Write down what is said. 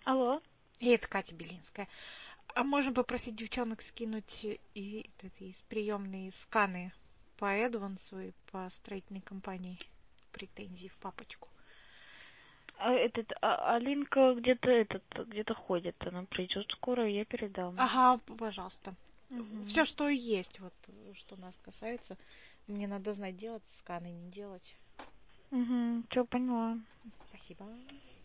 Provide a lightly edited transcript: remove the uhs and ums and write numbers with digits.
Алло. И это Катя Белинская. А можно попросить девчонок скинуть из приемной сканы по Эдвансу и по строительной компании претензий в папочку? Алинка где-то ходит. Она придет скоро, я передам. Ага, пожалуйста. Угу. Все, что есть, вот что нас касается. Мне надо знать, делать сканы, не делать. Угу, все поняла. Спасибо.